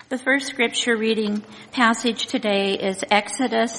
The first scripture reading passage today is Exodus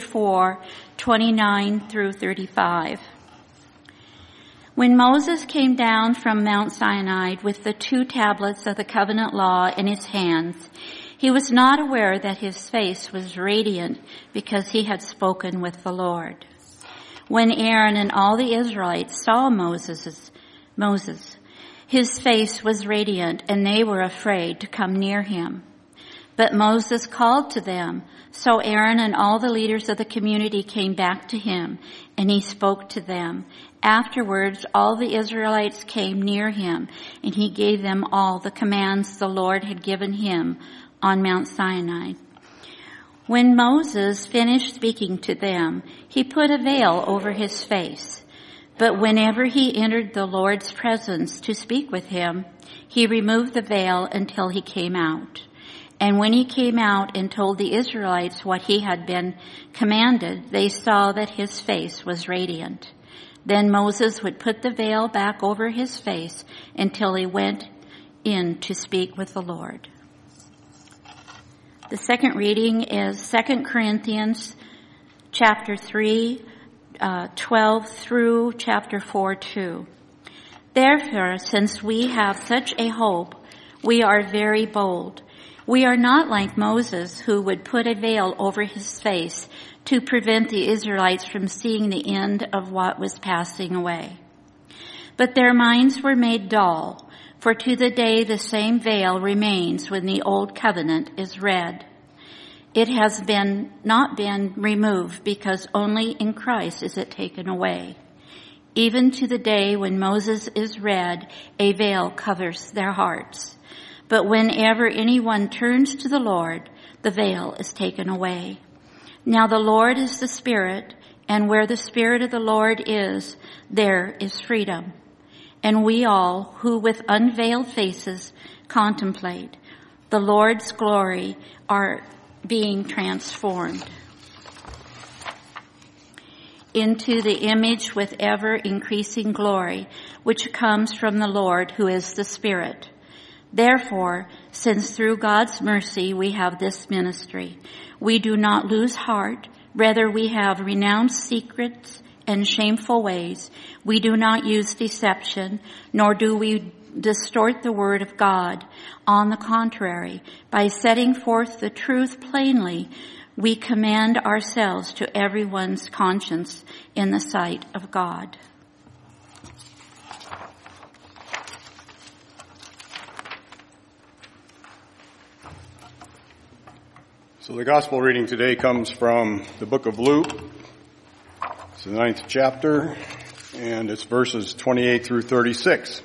34:29 through 35. When Moses came down from Mount Sinai with the 2 tablets of the covenant law in his hands, he was not aware that his face was radiant because he had spoken with the Lord. When Aaron and all the Israelites saw Moses, his face was radiant, and they were afraid to come near him. But Moses called to them, so Aaron and all the leaders of the community came back to him, and he spoke to them. Afterwards, all the Israelites came near him, and he gave them all the commands the Lord had given him on Mount Sinai. When Moses finished speaking to them, he put a veil over his face. But whenever he entered the Lord's presence to speak with him, he removed the veil until he came out. And when he came out and told the Israelites what he had been commanded, they saw that his face was radiant. Then Moses would put the veil back over his face until he went in to speak with the Lord. The second reading is 2 Corinthians chapter 3, 12 through chapter 4:2. Therefore, since we have such a hope, we are very bold. We are not like Moses, who would put a veil over his face to prevent the Israelites from seeing the end of what was passing away. But their minds were made dull, for to the day the same veil remains when the old covenant is read. It has not been removed, because only in Christ is it taken away. Even to the day when Moses is read, a veil covers their hearts. But whenever anyone turns to the Lord, the veil is taken away. Now the Lord is the Spirit, and where the Spirit of the Lord is, there is freedom. And we all, who with unveiled faces contemplate the Lord's glory, are being transformed into the image with ever-increasing glory, which comes from the Lord, who is the Spirit. Therefore, since through God's mercy we have this ministry, we do not lose heart. Rather, we have renounced secrets and shameful ways. We do not use deception, nor do we distort the word of God. On the contrary, by setting forth the truth plainly, we commend ourselves to everyone's conscience in the sight of God. So the gospel reading today comes from the book of Luke. It's the 9th chapter, and it's verses 28 through 36.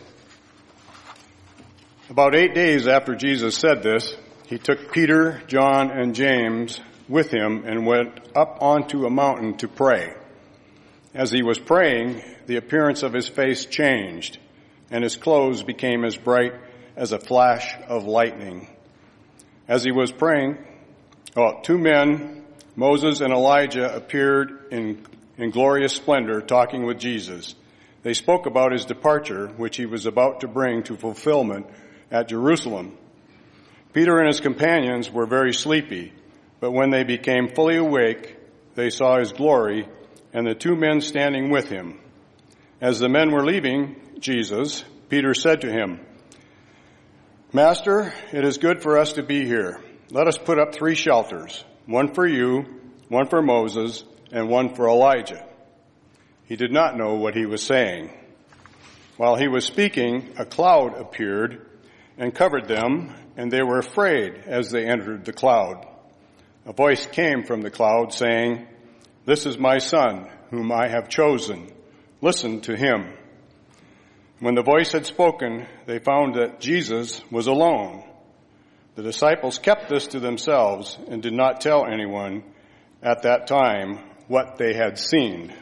About 8 days after Jesus said this, he took Peter, John, and James with him and went up onto a mountain to pray. As he was praying, the appearance of his face changed, and his clothes became as bright as a flash of lightning. As he was praying, 2 men, Moses and Elijah, appeared in glorious splendor, talking with Jesus. They spoke about his departure, which he was about to bring to fulfillment at Jerusalem. Peter and his companions were very sleepy, but when they became fully awake, they saw his glory and the 2 men standing with him. As the men were leaving Jesus, Peter said to him, "Master, it is good for us to be here. Let us put up 3 shelters, one for you, one for Moses, and one for Elijah." He did not know what he was saying. While he was speaking, a cloud appeared and covered them, and they were afraid as they entered the cloud. A voice came from the cloud saying, "This is my son, whom I have chosen. Listen to him." When the voice had spoken, they found that Jesus was alone. The disciples kept this to themselves and did not tell anyone at that time what they had seen.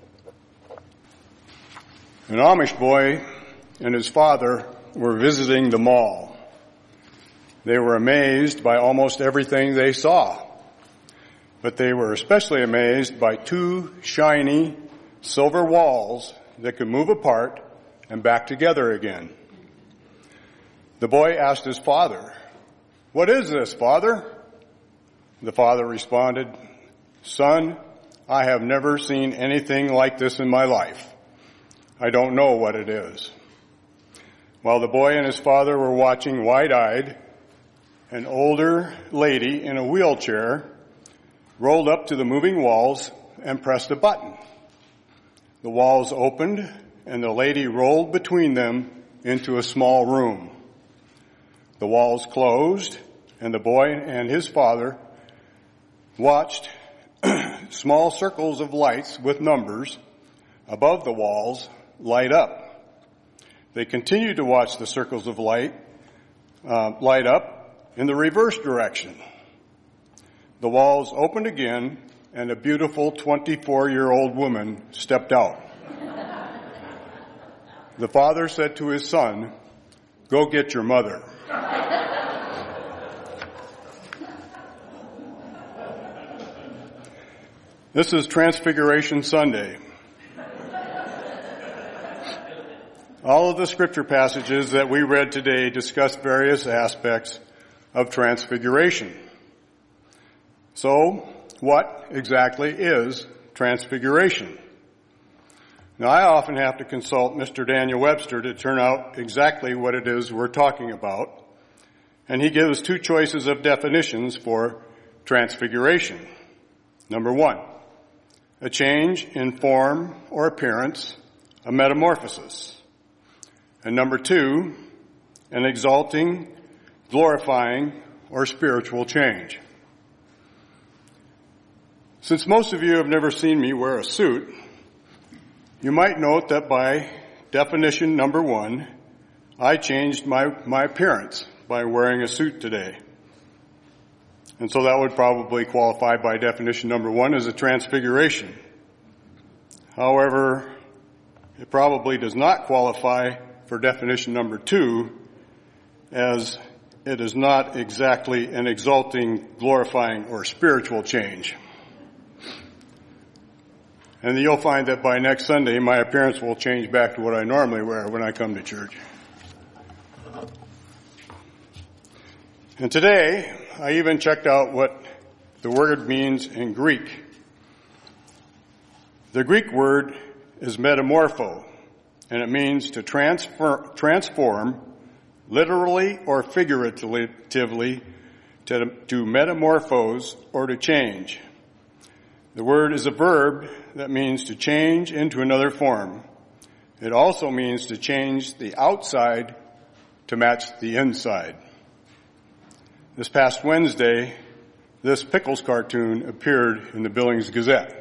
An Amish boy and his father were visiting the mall. They were amazed by almost everything they saw, but they were especially amazed by 2 shiny silver walls that could move apart and back together again. The boy asked his father, "What is this, Father?" The father responded, "Son, I have never seen anything like this in my life. I don't know what it is." While the boy and his father were watching wide-eyed, an older lady in a wheelchair rolled up to the moving walls and pressed a button. The walls opened, and the lady rolled between them into a small room. The walls closed, and the boy and his father watched small circles of lights with numbers above the walls light up. They continued to watch the circles of light light up in the reverse direction. The walls opened again, and a beautiful 24-year-old woman stepped out. The father said to his son, "Go get your mother." This is Transfiguration Sunday. All of the scripture passages that we read today discuss various aspects of transfiguration. So, what exactly is transfiguration? Now, I often have to consult Mr. Daniel Webster to turn out exactly what it is we're talking about, and he gives two choices of definitions for transfiguration. Number one, a change in form or appearance, a metamorphosis. And number two, an exalting, glorifying, or spiritual change. Since most of you have never seen me wear a suit, you might note that by definition number one, I changed my appearance by wearing a suit today. And so that would probably qualify by definition number one as a transfiguration. However, it probably does not qualify for definition number two, as it is not exactly an exalting, glorifying, or spiritual change. And you'll find that by next Sunday, my appearance will change back to what I normally wear when I come to church. And today, I even checked out what the word means in Greek. The Greek word is metamorpho, and it means to transform, literally or figuratively, to metamorphose or to change. The word is a verb that means to change into another form. It also means to change the outside to match the inside. This past Wednesday, this Pickles cartoon appeared in the Billings Gazette.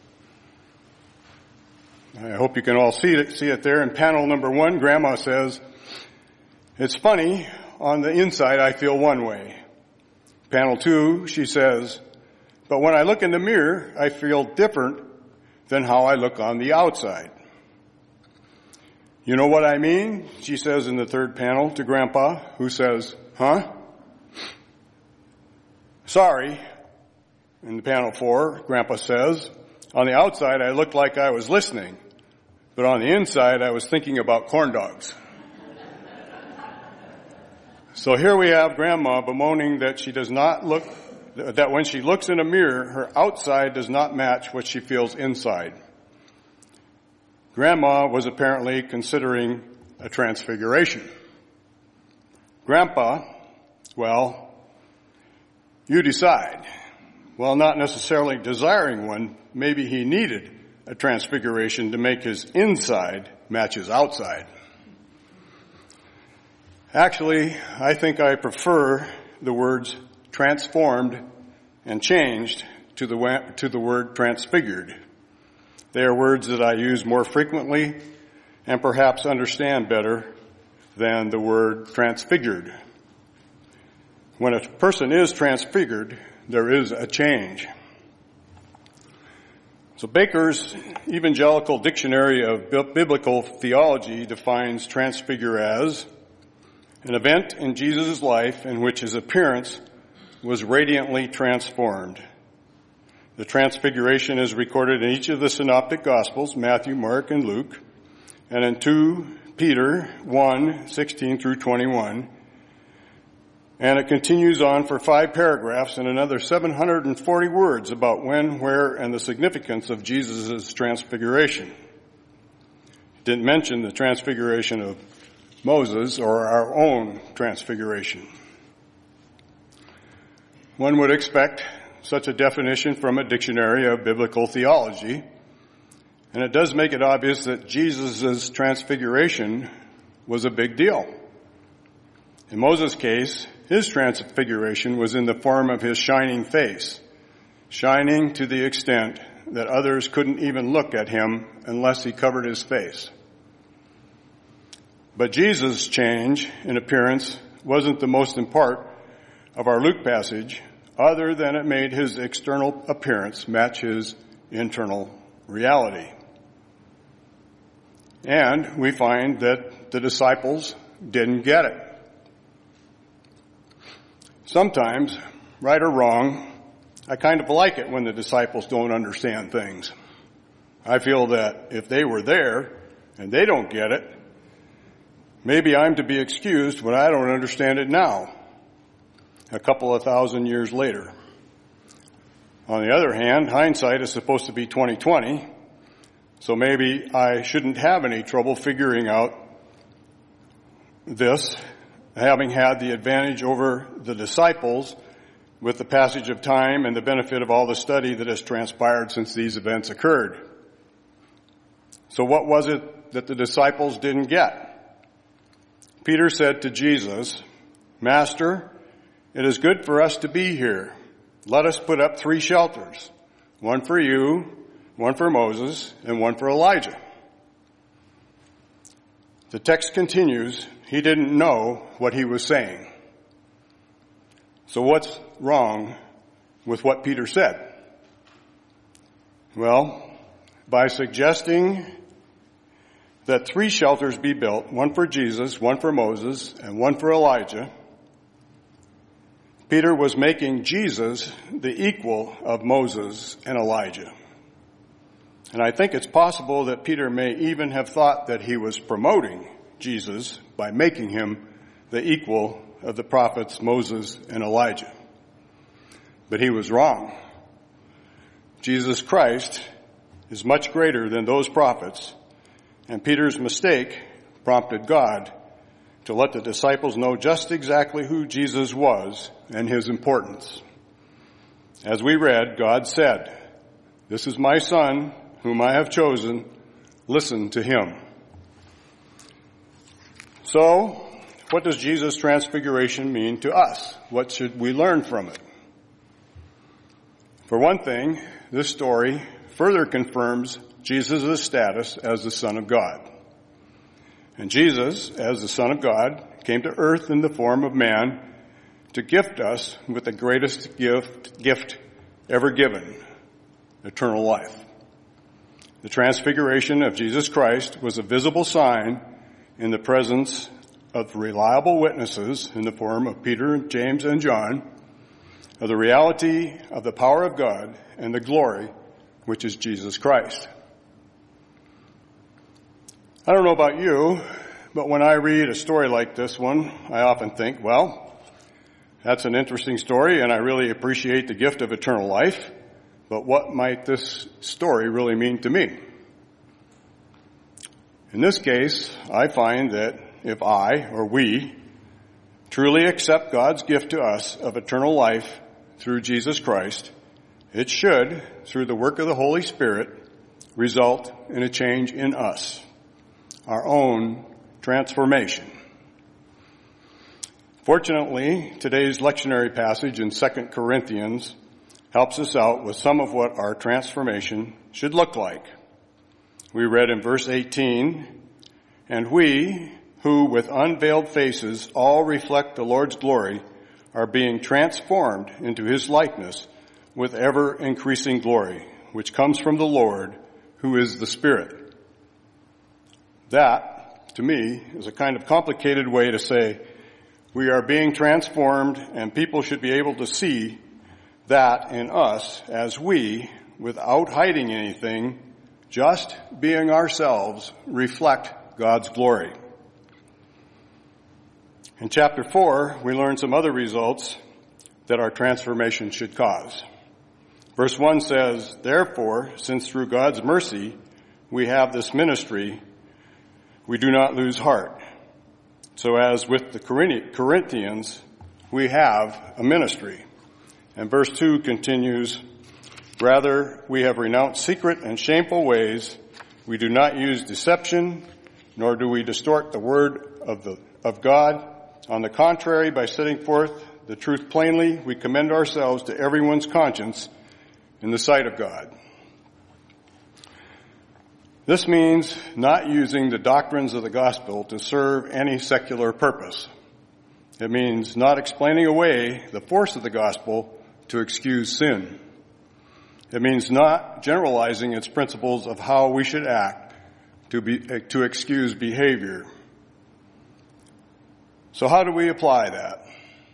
I hope you can all see it there. In panel number one, Grandma says, "It's funny, on the inside I feel one way." Panel two, she says, "But when I look in the mirror, I feel different than how I look on the outside." "You know what I mean?" she says in the third panel to Grandpa, who says, "Huh?" "Sorry." In panel four, Grandpa says, "On the outside I looked like I was listening, but on the inside I was thinking about corn dogs." So here we have Grandma bemoaning that that when she looks in a mirror, her outside does not match what she feels inside. Grandma was apparently considering a transfiguration. Grandpa, well, you decide. Well, not necessarily desiring one, maybe he needed a transfiguration to make his inside match his outside. Actually, I think I prefer the words transformed and changed to the word transfigured. They are words that I use more frequently and perhaps understand better than the word transfigured. When a person is transfigured, there is a change. So Baker's Evangelical Dictionary of Biblical Theology defines transfigure as an event in Jesus' life in which his appearance was radiantly transformed. The transfiguration is recorded in each of the synoptic gospels, Matthew, Mark, and Luke, and in 2 Peter 1:16 through 21. And it continues on for 5 paragraphs and another 740 words about when, where, and the significance of Jesus' transfiguration. It didn't mention the transfiguration of Moses or our own transfiguration. One would expect such a definition from a dictionary of biblical theology, and it does make it obvious that Jesus' transfiguration was a big deal. In Moses' case, his transfiguration was in the form of his shining face, shining to the extent that others couldn't even look at him unless he covered his face. But Jesus' change in appearance wasn't the most important of our Luke passage, other than it made his external appearance match his internal reality. And we find that the disciples didn't get it. Sometimes, right or wrong, I kind of like it when the disciples don't understand things. I feel that if they were there and they don't get it, maybe I'm to be excused when I don't understand it now, a couple of thousand years later. On the other hand, hindsight is supposed to be 20/20, so maybe I shouldn't have any trouble figuring out this, having had the advantage over the disciples with the passage of time and the benefit of all the study that has transpired since these events occurred. So what was it that the disciples didn't get? Peter said to Jesus, "Master, it is good for us to be here. Let us put up 3 shelters, one for you, one for Moses, and one for Elijah." The text continues, he didn't know what he was saying. So what's wrong with what Peter said? Well, by suggesting that 3 shelters be built, one for Jesus, one for Moses, and one for Elijah, Peter was making Jesus the equal of Moses and Elijah. And I think it's possible that Peter may even have thought that he was promoting Jesus by making him the equal of the prophets Moses and Elijah. But he was wrong. Jesus Christ is much greater than those prophets, and Peter's mistake prompted God to let the disciples know just exactly who Jesus was and his importance. As we read, God said, "This is my Son, whom I have chosen. Listen to him." So, what does Jesus' transfiguration mean to us? What should we learn from it? For one thing, this story further confirms Jesus' status as the Son of God. And Jesus, as the Son of God, came to earth in the form of man to gift us with the greatest gift ever given, eternal life. The transfiguration of Jesus Christ was a visible sign in the presence of reliable witnesses in the form of Peter, James, and John of the reality of the power of God and the glory which is Jesus Christ. I don't know about you, but when I read a story like this one, I often think, well, that's an interesting story and I really appreciate the gift of eternal life, but what might this story really mean to me? In this case, I find that if I, or we, truly accept God's gift to us of eternal life through Jesus Christ, it should, through the work of the Holy Spirit, result in a change in us, our own transformation. Fortunately, today's lectionary passage in 2 Corinthians helps us out with some of what our transformation should look like. We read in verse 18, "And we, who with unveiled faces all reflect the Lord's glory, are being transformed into his likeness with ever-increasing glory, which comes from the Lord, who is the Spirit." That, to me, is a kind of complicated way to say we are being transformed and people should be able to see that in us as we, without hiding anything, just being ourselves, reflect God's glory. In chapter 4, we learn some other results that our transformation should cause. Verse 1 says, "Therefore, since through God's mercy we have this ministry, we do not lose heart. So as with the Corinthians, we have a ministry." And verse 2 continues, "Rather, we have renounced secret and shameful ways. We do not use deception, nor do we distort the word of God. On the contrary, by setting forth the truth plainly, we commend ourselves to everyone's conscience in the sight of God." This means not using the doctrines of the gospel to serve any secular purpose. It means not explaining away the force of the gospel to excuse sin. It means not generalizing its principles of how we should act to excuse behavior. So how do we apply that?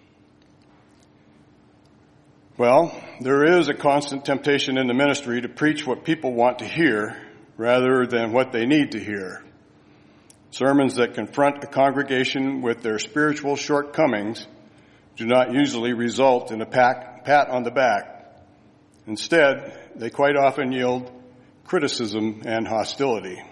Well, there is a constant temptation in the ministry to preach what people want to hear rather than what they need to hear. Sermons that confront a congregation with their spiritual shortcomings do not usually result in a pat on the back. Instead, they quite often yield criticism and hostility.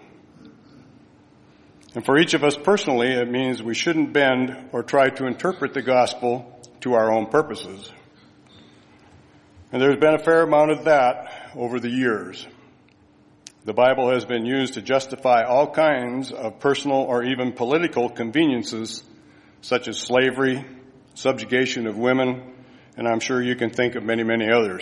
And for each of us personally, it means we shouldn't bend or try to interpret the gospel to our own purposes. And there's been a fair amount of that over the years. The Bible has been used to justify all kinds of personal or even political conveniences, such as slavery, subjugation of women, and I'm sure you can think of many, many others.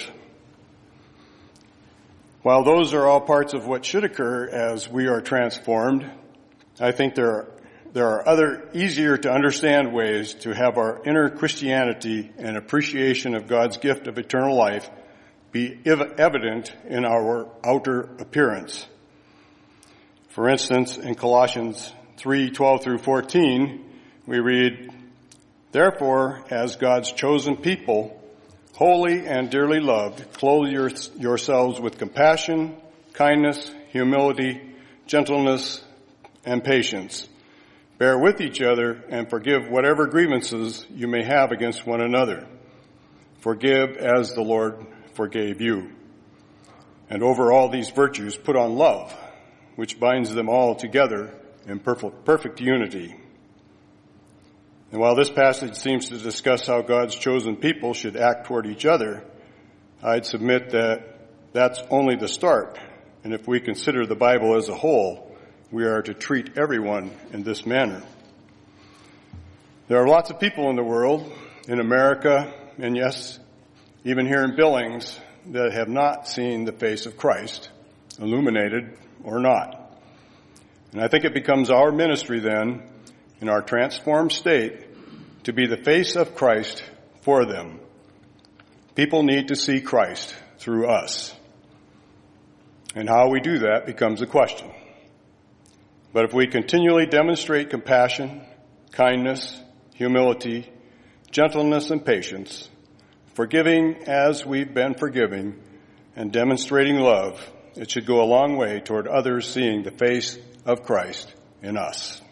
While those are all parts of what should occur as we are transformed, I think there are other easier to understand ways to have our inner Christianity and appreciation of God's gift of eternal life be evident in our outer appearance. For instance, in Colossians 3:12 through 14, we read, "Therefore, as God's chosen people, holy and dearly loved, clothe yourselves with compassion, kindness, humility, gentleness, and patience. Bear with each other and forgive whatever grievances you may have against one another. Forgive as the Lord forgave you. And over all these virtues put on love, which binds them all together in perfect unity." And while this passage seems to discuss how God's chosen people should act toward each other, I'd submit that that's only the start. And if we consider the Bible as a whole, we are to treat everyone in this manner. There are lots of people in the world, in America, and yes, even here in Billings, that have not seen the face of Christ, illuminated or not. And I think it becomes our ministry then, in our transformed state, to be the face of Christ for them. People need to see Christ through us. And how we do that becomes a question. But if we continually demonstrate compassion, kindness, humility, gentleness, and patience, forgiving as we've been forgiving, and demonstrating love, it should go a long way toward others seeing the face of Christ in us.